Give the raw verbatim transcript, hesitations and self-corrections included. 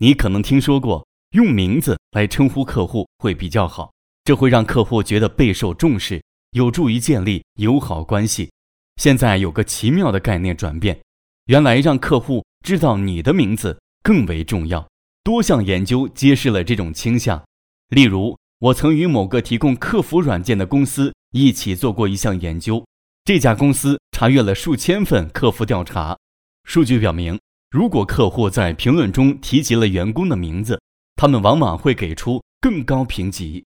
你可能听说过用名字来称呼客户会比较好，这会让客户觉得备受重视，有助于建立友好关系。现在有个奇妙的概念转变，原来让客户知道你的名字更为重要。多项研究揭示了这种倾向。例如，我曾与某个提供客服软件的公司一起做过一项研究，这家公司查阅了数千份客服调查，数据表明，如果客户在评论中提及了员工的名字，他们往往会给出更高评级。